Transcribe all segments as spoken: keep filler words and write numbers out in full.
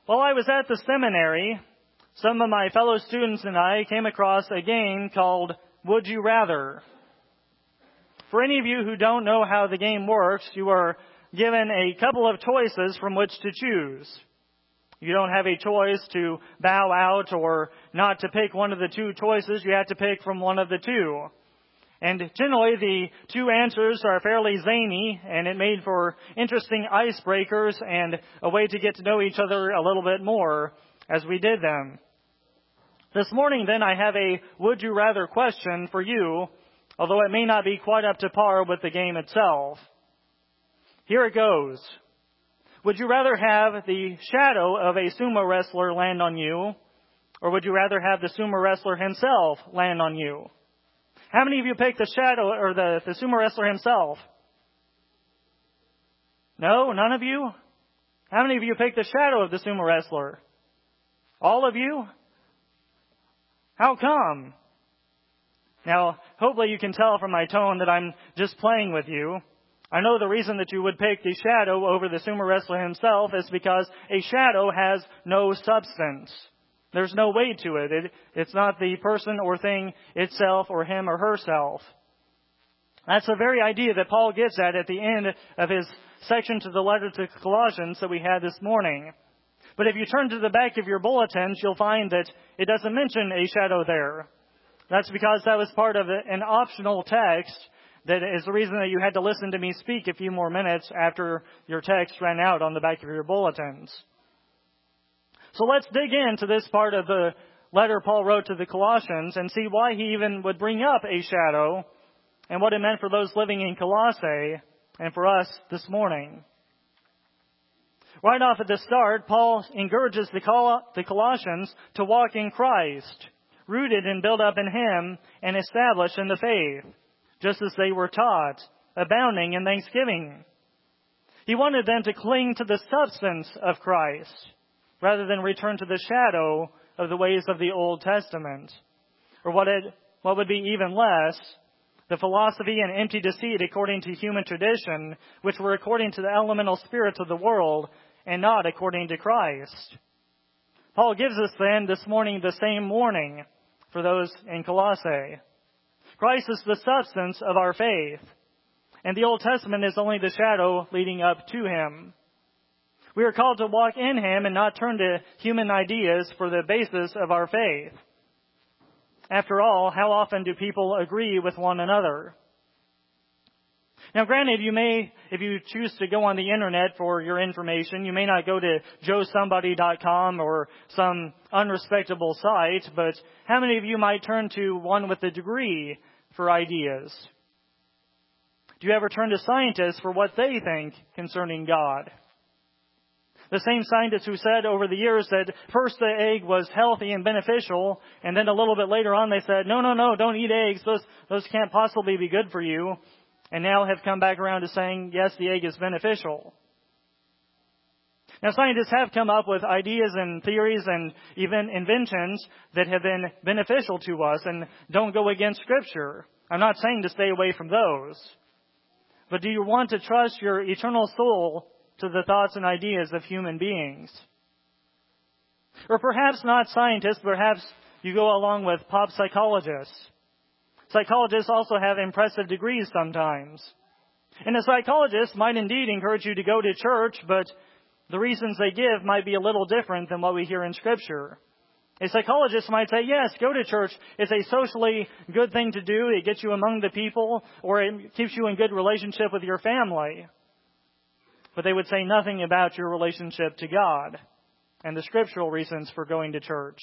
While I was at the seminary, some of my fellow students and I came across a game called Would You Rather. For any of you who don't know how the game works, you are given a couple of choices from which to choose. You don't have a choice to bow out or not to pick one of the two choices. You have to pick from one of the two. And generally, the two answers are fairly zany, and it made for interesting icebreakers and a way to get to know each other a little bit more as we did them. This morning, then, I have a would you rather question for you, although it may not be quite up to par with the game itself. Here it goes. Would you rather have the shadow of a sumo wrestler land on you, or would you rather have the sumo wrestler himself land on you? How many of you picked the shadow or the, the sumo wrestler himself? No, none of you? How many of you picked the shadow of the sumo wrestler? All of you? How come? Now, hopefully you can tell from my tone that I'm just playing with you. I know the reason that you would pick the shadow over the sumo wrestler himself is because a shadow has no substance. There's no weight to it. it. It's not the person or thing itself or him or herself. That's the very idea that Paul gets at at the end of his section to the letter to Colossians that we had this morning. But if you turn to the back of your bulletins, you'll find that it doesn't mention a shadow there. That's because that was part of an optional text. That is the reason that you had to listen to me speak a few more minutes after your text ran out on the back of your bulletins. So let's dig into this part of the letter Paul wrote to the Colossians and see why he even would bring up a shadow and what it meant for those living in Colossae and for us this morning. Right off at the start, Paul encourages the, Col- the Colossians to walk in Christ, rooted and built up in Him and established in the faith, just as they were taught, abounding in thanksgiving. He wanted them to cling to the substance of Christ, rather than return to the shadow of the ways of the Old Testament. Or what it, what would be even less, the philosophy and empty deceit according to human tradition, which were according to the elemental spirits of the world, and not according to Christ. Paul gives us then this morning the same warning for those in Colossae. Christ is the substance of our faith, and the Old Testament is only the shadow leading up to Him. We are called to walk in Him and not turn to human ideas for the basis of our faith. After all, how often do people agree with one another? Now, granted, you may, if you choose to go on the internet for your information, you may not go to joe somebody dot com or some unrespectable site, but how many of you might turn to one with a degree for ideas? Do you ever turn to scientists for what they think concerning God? The same scientists who said over the years that first the egg was healthy and beneficial, and then a little bit later on they said, no, no, no, don't eat eggs. Those, those can't possibly be good for you. And now have come back around to saying, yes, the egg is beneficial. Now, scientists have come up with ideas and theories and even inventions that have been beneficial to us and don't go against Scripture. I'm not saying to stay away from those. But do you want to trust your eternal soul to the thoughts and ideas of human beings? Or perhaps not scientists, perhaps you go along with pop psychologists. Psychologists also have impressive degrees sometimes. And a psychologist might indeed encourage you to go to church, but the reasons they give might be a little different than what we hear in Scripture. A psychologist might say, yes, go to church. It's a socially good thing to do. It gets you among the people, or it keeps you in good relationship with your family. But they would say nothing about your relationship to God and the scriptural reasons for going to church.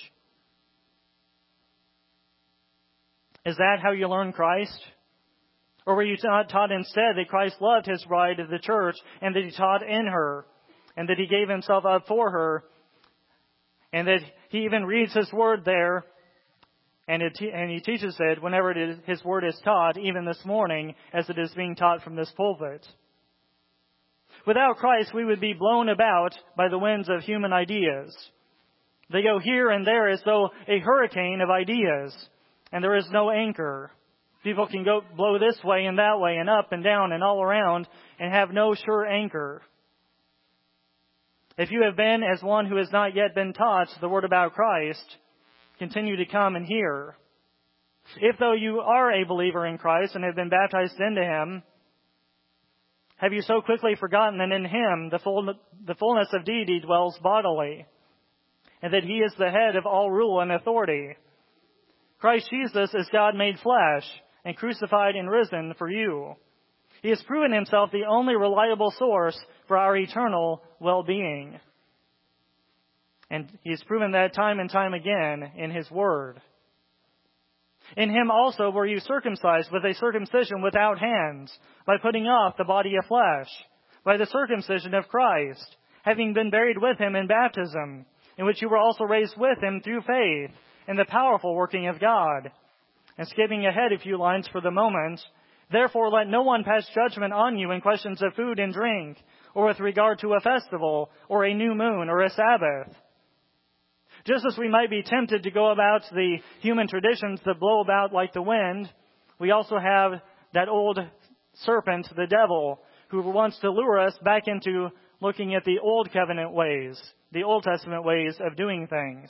Is that how you learn Christ? Or were you not taught instead that Christ loved His bride, the church, and that He taught in her, and that He gave Himself up for her, and that He even reads His word there, and, it, and He teaches it whenever it is, His word is taught, even this morning, as it is being taught from this pulpit? Without Christ, we would be blown about by the winds of human ideas. They go here and there as though a hurricane of ideas, and there is no anchor. People can go blow this way and that way and up and down and all around and have no sure anchor. If you have been as one who has not yet been taught the word about Christ, continue to come and hear. If though you are a believer in Christ and have been baptized into Him, have you so quickly forgotten that in Him the, full, the fullness of deity dwells bodily, and that He is the head of all rule and authority? Christ Jesus is God made flesh and crucified and risen for you. He has proven Himself the only reliable source for our eternal well-being. And He has proven that time and time again in His Word. In Him also were you circumcised with a circumcision without hands, by putting off the body of flesh, by the circumcision of Christ, having been buried with Him in baptism, in which you were also raised with Him through faith in the powerful working of God. And skipping ahead a few lines for the moment, therefore let no one pass judgment on you in questions of food and drink, or with regard to a festival, or a new moon, or a Sabbath. Just as we might be tempted to go about the human traditions that blow about like the wind, we also have that old serpent, the devil, who wants to lure us back into looking at the old covenant ways, the Old Testament ways of doing things.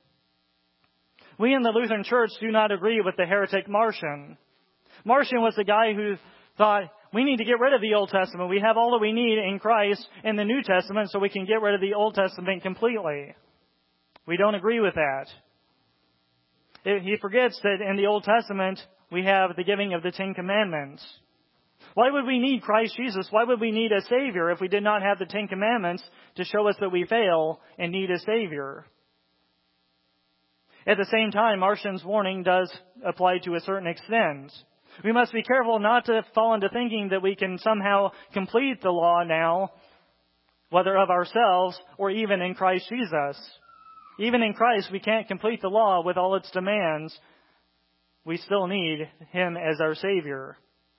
We in the Lutheran Church do not agree with the heretic Marcion. Marcion was the guy who thought, we need to get rid of the Old Testament. We have all that we need in Christ in the New Testament, so we can get rid of the Old Testament completely. We don't agree with that. He forgets that in the Old Testament, we have the giving of the Ten Commandments. Why would we need Christ Jesus? Why would we need a Savior if we did not have the Ten Commandments to show us that we fail and need a Savior? At the same time, Marcion's warning does apply to a certain extent. We must be careful not to fall into thinking that we can somehow complete the law now, whether of ourselves or even in Christ Jesus. Even in Christ, we can't complete the law with all its demands. We still need Him as our Savior.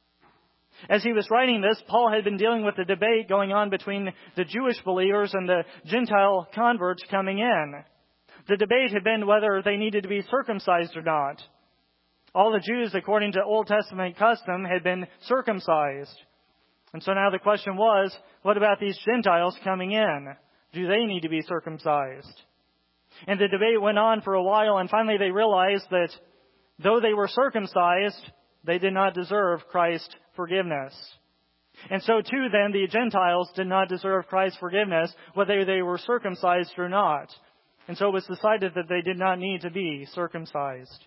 As he was writing this, Paul had been dealing with the debate going on between the Jewish believers and the Gentile converts coming in. The debate had been whether they needed to be circumcised or not. All the Jews, according to Old Testament custom, had been circumcised. And so now the question was, what about these Gentiles coming in? Do they need to be circumcised? And the debate went on for a while, and finally they realized that though they were circumcised, they did not deserve Christ's forgiveness. And so too then the Gentiles did not deserve Christ's forgiveness, whether they were circumcised or not. And so it was decided that they did not need to be circumcised.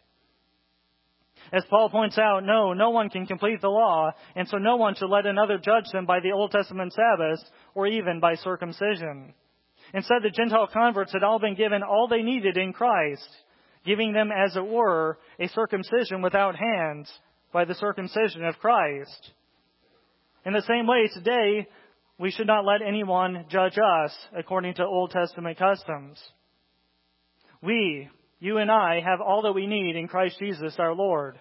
As Paul points out, no, no one can complete the law, and so no one should let another judge them by the Old Testament Sabbaths or even by circumcision. Instead, the Gentile converts had all been given all they needed in Christ, giving them, as it were, a circumcision without hands by the circumcision of Christ. In the same way, today, we should not let anyone judge us according to Old Testament customs. We, you and I, have all that we need in Christ Jesus our Lord.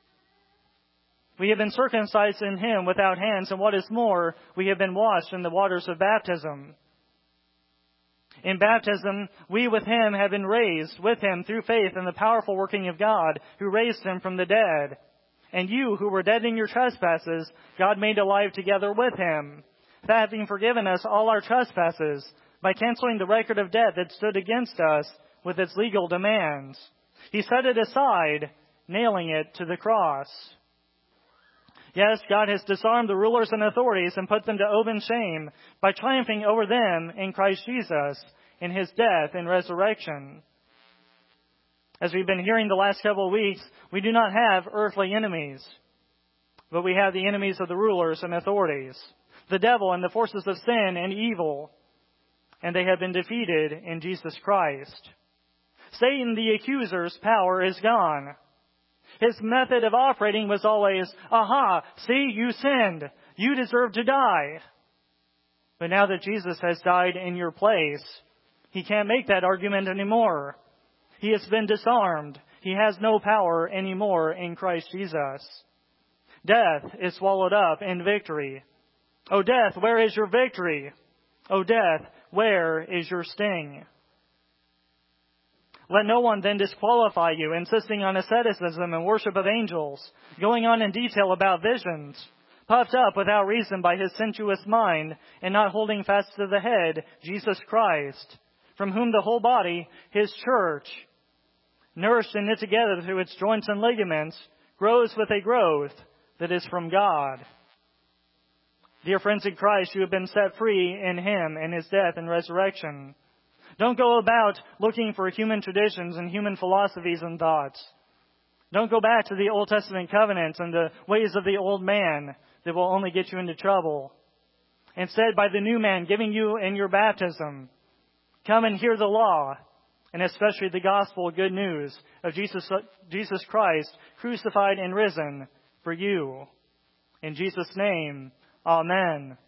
We have been circumcised in Him without hands, and what is more, we have been washed in the waters of baptism. In baptism, we with Him have been raised with Him through faith in the powerful working of God who raised Him from the dead. And you who were dead in your trespasses, God made alive together with Him, having forgiven us all our trespasses by canceling the record of debt that stood against us with its legal demands. He set it aside, nailing it to the cross. Yes, God has disarmed the rulers and authorities and put them to open shame by triumphing over them in Christ Jesus in His death and resurrection. As we've been hearing the last couple of weeks, we do not have earthly enemies, but we have the enemies of the rulers and authorities, the devil and the forces of sin and evil, and they have been defeated in Jesus Christ. Satan, the accuser's power is gone. His method of operating was always, aha, see, you sinned. You deserve to die. But now that Jesus has died in your place, he can't make that argument anymore. He has been disarmed. He has no power anymore in Christ Jesus. Death is swallowed up in victory. O death, where is your victory? O death, where is your sting? Let no one then disqualify you, insisting on asceticism and worship of angels, going on in detail about visions, puffed up without reason by his sensuous mind, and not holding fast to the head, Jesus Christ, from whom the whole body, his church, nourished and knit together through its joints and ligaments, grows with a growth that is from God. Dear friends in Christ, you have been set free in him and his death and resurrection. Don't go about looking for human traditions and human philosophies and thoughts. Don't go back to the Old Testament covenants and the ways of the old man that will only get you into trouble. Instead, by the new man giving you in your baptism, come and hear the law, and especially the gospel good news of Jesus, Jesus Christ, crucified and risen for you. In Jesus' name, amen.